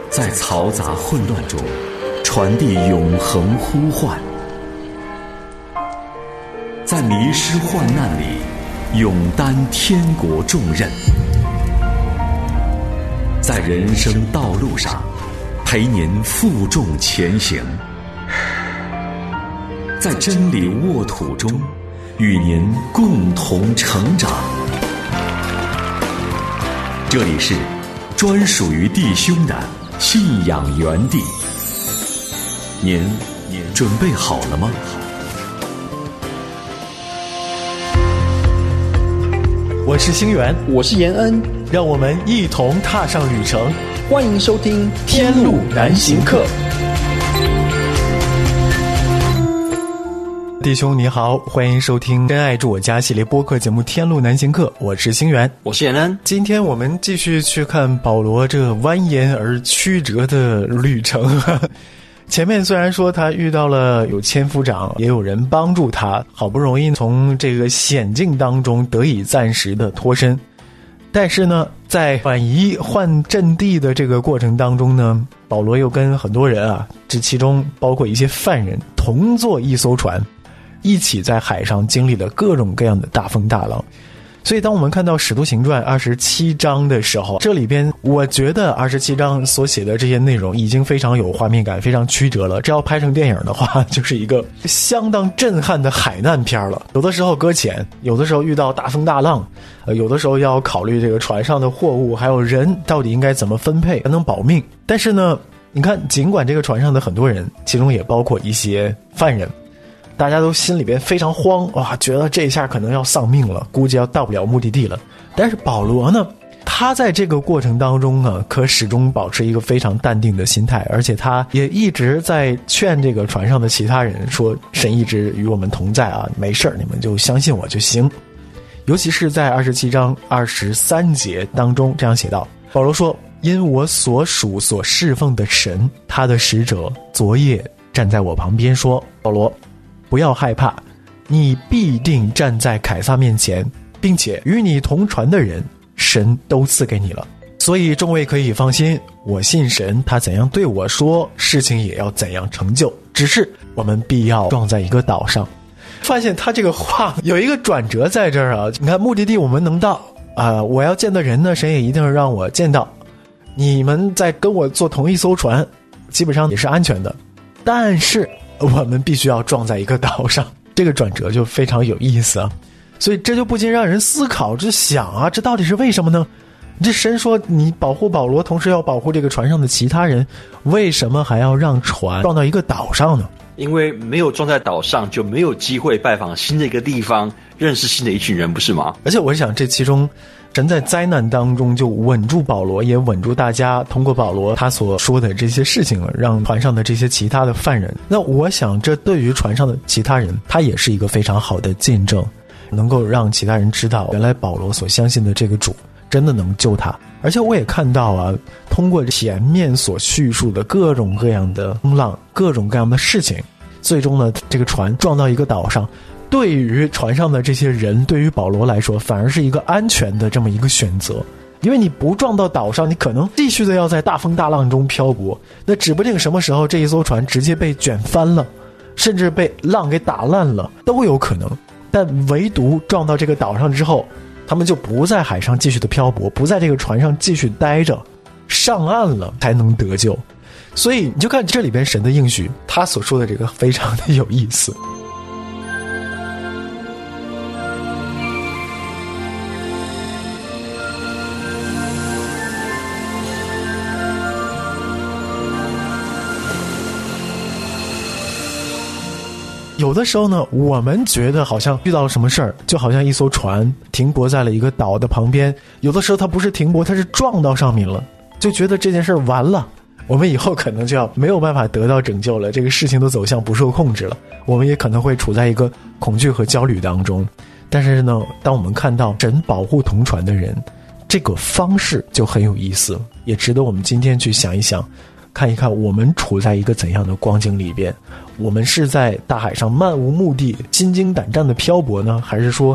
在嘈杂混乱中传递永恒呼唤，在迷失患难里勇担天国重任，在人生道路上陪您负重前行，在真理沃土中与您共同成长。这里是专属于弟兄的信仰园地，您准备好了吗？ 我是星源， 我是延恩， 让我们一同踏上旅程。 欢迎收听《天路难行客》。 弟兄你好，欢迎收听真爱住我家系列播客节目《天路难行客》，我是星源， 我是延恩。 今天我们继续去看保罗这蜿蜒而曲折的旅程。前面虽然说他遇到了有千夫长，也有人帮助他，好不容易从这个险境当中得以暂时的脱身，但是呢，在转移换阵地的这个过程当中呢，保罗又跟很多人这其中包括一些犯人同坐一艘船，一起在海上经历了各种各样的大风大浪。所以当我们看到《使徒行传》27章的时候，这里边我觉得27章所写的这些内容已经非常有画面感，非常曲折了。这要拍成电影的话，就是一个相当震撼的海难片了。有的时候搁浅，有的时候遇到大风大浪，有的时候要考虑这个船上的货物还有人到底应该怎么分配才能保命。但是呢，你看，尽管这个船上的很多人，其中也包括一些犯人，大家都心里边非常慌，觉得这一下可能要丧命了，估计要到不了目的地了。但是保罗呢，他在这个过程当中呢，可始终保持一个非常淡定的心态，而且他也一直在劝这个船上的其他人说，神一直与我们同在没事，你们就相信我就行。尤其是在27章23节当中这样写道，保罗说，因我所属所侍奉的神，他的使者昨夜站在我旁边说，保罗，不要害怕，你必定站在凯撒面前，并且与你同船的人，神都赐给你了。所以众位可以放心，我信神，他怎样对我说，事情也要怎样成就，只是我们必要撞在一个岛上。发现他这个话有一个转折在这儿你看，目的地我们能到我要见的人呢，神也一定让我见到。你们在跟我坐同一艘船，基本上也是安全的，但是我们必须要撞在一个岛上。这个转折就非常有意思所以这就不禁让人思考，这想这到底是为什么呢？这神说你保护保罗，同时要保护这个船上的其他人，为什么还要让船撞到一个岛上呢？ 因为没有撞在岛上，就没有机会拜访新的一个地方，认识新的一群人，不是吗？ 而且我想这其中神在灾难当中就稳住保罗，也稳住大家，通过保罗他所说的这些事情让船上的这些其他的犯人，那我想这对于船上的其他人，他也是一个非常好的见证，能够让其他人知道原来保罗所相信的这个主真的能救他。而且我也看到通过前面所叙述的各种各样的风浪，各种各样的事情，最终呢，这个船撞到一个岛上，对于船上的这些人，对于保罗来说反而是一个安全的这么一个选择。因为你不撞到岛上，你可能继续的要在大风大浪中漂泊，那指不定什么时候这一艘船直接被卷翻了，甚至被浪给打烂了都有可能。但唯独撞到这个岛上之后，他们就不在海上继续的漂泊，不在这个船上继续待着，上岸了才能得救。所以你就看这里边神的应许，他所说的这个非常的有意思。有的时候呢，我们觉得好像遇到了什么事儿，就好像一艘船停泊在了一个岛的旁边，有的时候它不是停泊，它是撞到上面了，就觉得这件事完了，我们以后可能就要没有办法得到拯救了，这个事情的走向不受控制了，我们也可能会处在一个恐惧和焦虑当中。但是呢，当我们看到神保护同船的人，这个方式就很有意思，也值得我们今天去想一想，看一看我们处在一个怎样的光景里边。我们是在大海上漫无目的心惊胆战的漂泊呢，还是说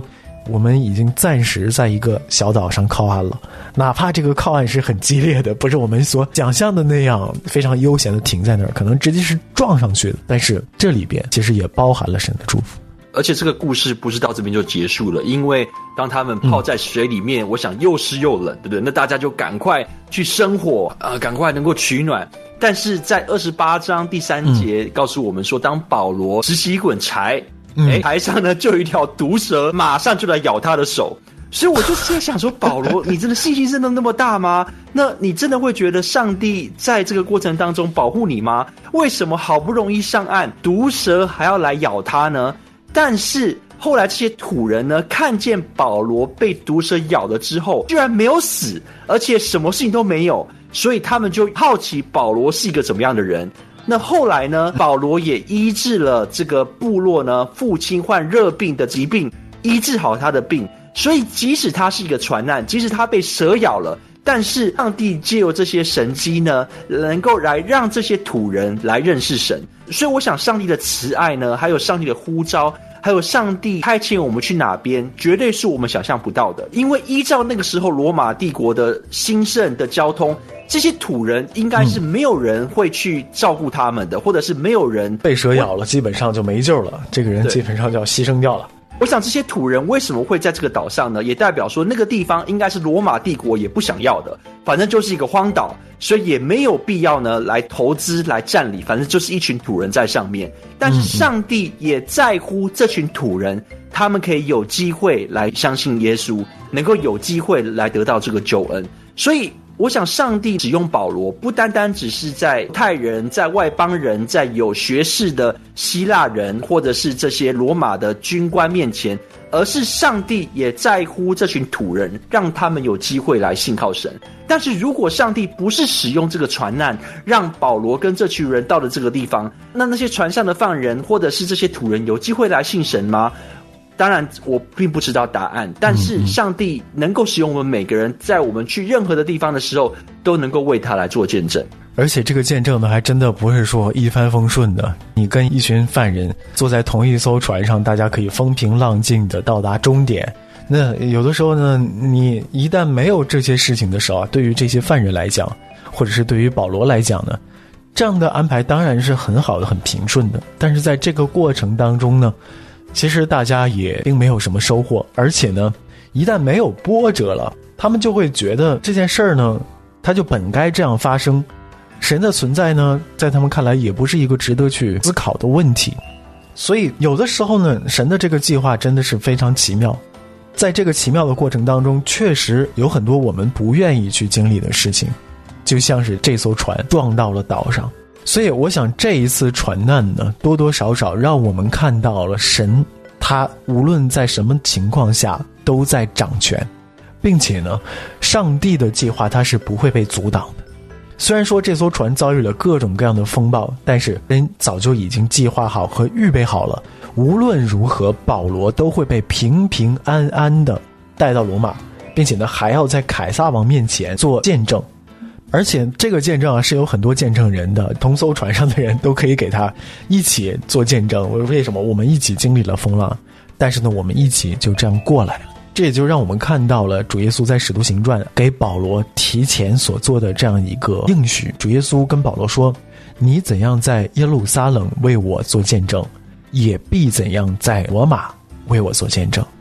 我们已经暂时在一个小岛上靠岸了，哪怕这个靠岸是很激烈的，不是我们所想象的那样非常悠闲的停在那儿，可能直接是撞上去的，但是这里边其实也包含了神的祝福。 而且这个故事不是到这边就结束了，因为当他们泡在水里面，我想又湿又冷，对不对？那大家就赶快去生火，赶快能够取暖。但是在28章第3节告诉我们说，当保罗拾起一捆柴，台上呢就有一条毒蛇，马上就来咬他的手。所以我就在想说，保罗，你真的信心真的那么大吗？那你真的会觉得上帝在这个过程当中保护你吗？为什么好不容易上岸，毒蛇还要来咬他呢？但是后来这些土人呢，看见保罗被毒蛇咬了之后，居然没有死，而且什么事情都没有，所以他们就好奇保罗是一个怎么样的人。那后来呢，保罗也医治了这个部落呢父亲患热病的疾病，医治好他的病。所以即使他是一个传难，即使他被蛇咬了，但是上帝借由这些神迹呢，能够来让这些土人来认识神。所以我想上帝的慈爱呢，还有上帝的呼召，还有上帝派遣我们去哪边，绝对是我们想象不到的。因为依照那个时候罗马帝国的兴盛的交通，这些土人应该是没有人会去照顾他们的，或者是没有人被蛇咬了，基本上就没救了，这个人基本上就要牺牲掉了。 我想这些土人为什么会在这个岛上呢？也代表说那个地方应该是罗马帝国也不想要的，反正就是一个荒岛，所以也没有必要呢来投资来占领，反正就是一群土人在上面。但是上帝也在乎这群土人，他们可以有机会来相信耶稣，能够有机会来得到这个救恩。所以我想上帝使用保罗不单单只是在犹太人，在外邦人，在有学识的希腊人，或者是这些罗马的军官面前，而是上帝也在乎这群土人，让他们有机会来信靠神。但是如果上帝不是使用这个船难，让保罗跟这群人到了这个地方，那些船上的犯人或者是这些土人有机会来信神吗？当然我并不知道答案，但是上帝能够使用我们每个人，在我们去任何的地方的时候，都能够为他来做见证。 而且这个见证呢，还真的不是说一帆风顺的，你跟一群犯人坐在同一艘船上，大家可以风平浪静的到达终点。那有的时候呢，你一旦没有这些事情的时候啊，对于这些犯人来讲，或者是对于保罗来讲呢，这样的安排当然是很好的，很平顺的。但是在这个过程当中呢，其实大家也并没有什么收获，而且呢，一旦没有波折了，他们就会觉得这件事儿呢，它就本该这样发生。神的存在呢，在他们看来也不是一个值得去思考的问题。所以有的时候呢，神的这个计划真的是非常奇妙。在这个奇妙的过程当中，确实有很多我们不愿意去经历的事情，就像是这艘船撞到了岛上。所以我想这一次船难呢，多多少少让我们看到了神，他无论在什么情况下都在掌权，并且呢，上帝的计划他是不会被阻挡的。虽然说这艘船遭遇了各种各样的风暴，但是人早就已经计划好和预备好了，无论如何保罗都会被平平安安的带到罗马，并且呢还要在凯撒王面前做见证。而且这个见证啊是有很多见证人的，同艘船上的人都可以给他一起做见证。为什么？我们一起经历了风浪，但是呢我们一起就这样过来了。这也就让我们看到了主耶稣在使徒行传给保罗提前所做的这样一个应许。主耶稣跟保罗说，你怎样在耶路撒冷为我做见证，也必怎样在罗马为我做见证。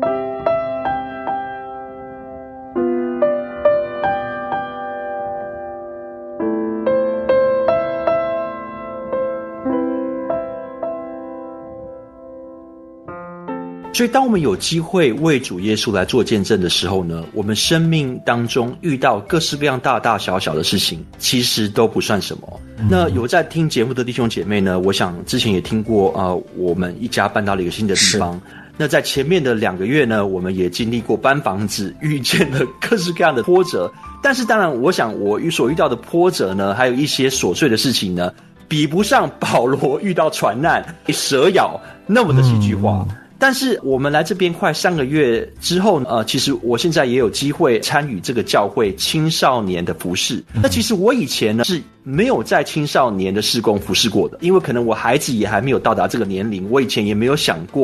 所以当我们有机会为主耶稣来做见证的时候呢，我们生命当中遇到各式各样大大小小的事情，其实都不算什么。那有在听节目的弟兄姐妹呢，我想之前也听过我们一家搬到了一个新的地方。那在前面的2个月呢，我们也经历过搬房子，遇见了各式各样的波折。但是当然我想我所遇到的波折呢，还有一些琐碎的事情呢，比不上保罗遇到船难被蛇咬那么的戏剧化。但是我们来这边快3个月之后其实我现在也有机会参与这个教会青少年的服事。那其实我以前呢是没有在青少年的事工服事过的，因为可能我孩子也还没有到达这个年龄，我以前也没有想过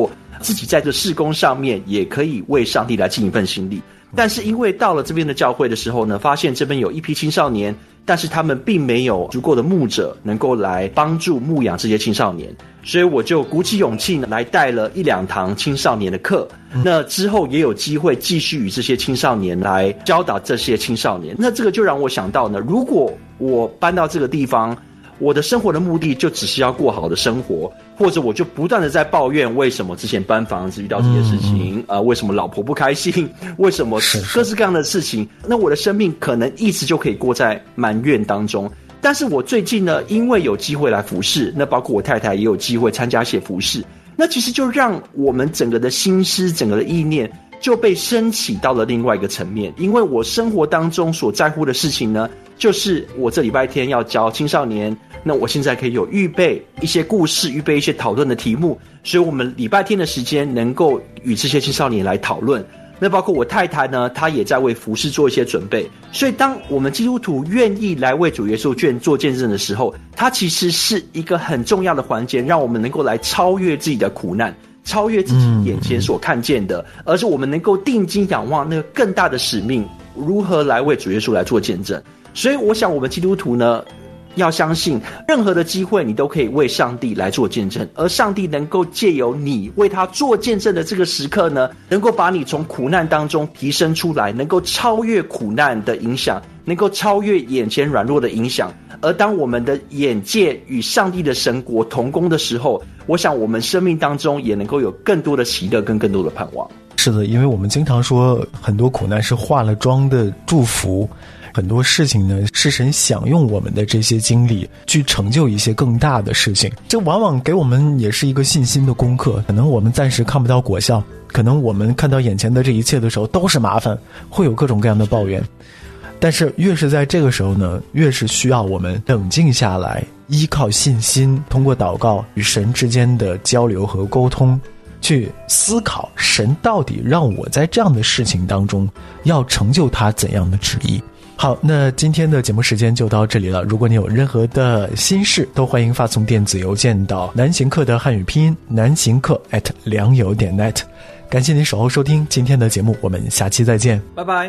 自己在这事工上面也可以为上帝来尽一份心力。但是因为到了这边的教会的时候呢，发现这边有一批青少年，但是他们并没有足够的牧者能够来帮助牧养这些青少年，所以我就鼓起勇气来带了1-2堂青少年的课。那之后也有机会继续与这些青少年来教导这些青少年。那这个就让我想到呢，如果我搬到这个地方，我的生活的目的就只是要过好的生活，或者我就不断的在抱怨为什么之前搬房子遇到这些事情，为什么老婆不开心，为什么各式各样的事情，那我的生命可能一直就可以过在埋怨当中。但是我最近呢，因为有机会来服侍，那包括我太太也有机会参加一些服侍，那其实就让我们整个的心思，整个的意念就被升起到了另外一个层面。因为我生活当中所在乎的事情呢，就是我这礼拜天要教青少年，那我现在可以有预备一些故事，预备一些讨论的题目，所以我们礼拜天的时间能够与这些青少年来讨论。那包括我太太呢，她也在为服事做一些准备。所以当我们基督徒愿意来为主耶稣做见证的时候，它其实是一个很重要的环节，让我们能够来超越自己的苦难，超越自己眼前所看见的，而是我们能够定睛仰望那个更大的使命，如何来为主耶稣来做见证。所以我想我们基督徒呢，要相信任何的机会你都可以为上帝来做见证，而上帝能够借由你为他做见证的这个时刻呢，能够把你从苦难当中提升出来，能够超越苦难的影响，能够超越眼前软弱的影响。而当我们的眼界与上帝的神国同工的时候，我想我们生命当中也能够有更多的喜乐跟更多的盼望。 是的，因为我们经常说很多苦难是化了妆的祝福，很多事情呢是神想用我们的这些经历去成就一些更大的事情，这往往给我们也是一个信心的功课。可能我们暂时看不到果效，可能我们看到眼前的这一切的时候都是麻烦，会有各种各样的抱怨，但是越是在这个时候呢，越是需要我们冷静下来，依靠信心，通过祷告与神之间的交流和沟通，去思考神到底让我在这样的事情当中要成就他怎样的旨意。好，那今天的节目时间就到这里了。如果你有任何的心事，都欢迎发送电子邮件到南行客的汉语拼音南行客@良友.net。感谢您守候收听今天的节目，我们下期再见， 拜拜。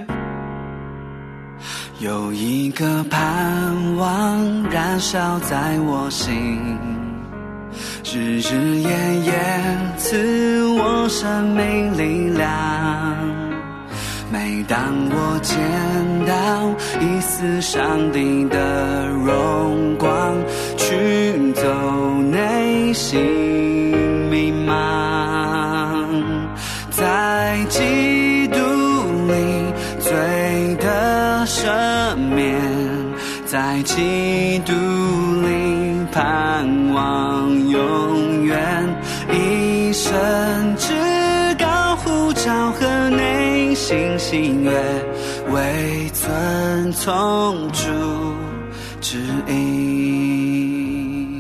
有一个盼望燃烧在我心，日日夜夜赐我生命力量。每当我见到一丝上帝的荣光，驱走内心迷茫，在基督里罪的赦免，在基督里盼望永远，一生至高呼召和内心喜悦，为遵从主旨意。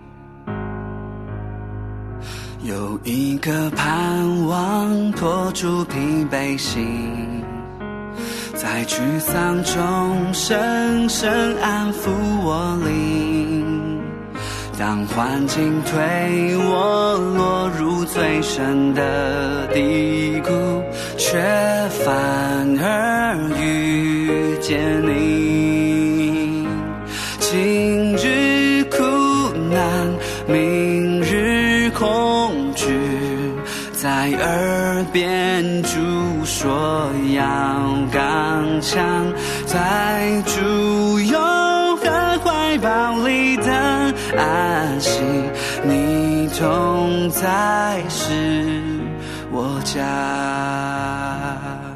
有一个盼望托住疲惫心，在沮丧中深深安抚我灵。当环境推我落入最深的低谷，却反而遇见你。今日苦难，明日恐惧，在耳边主说要刚强，在主永恒怀抱里的安息，你同在是我家。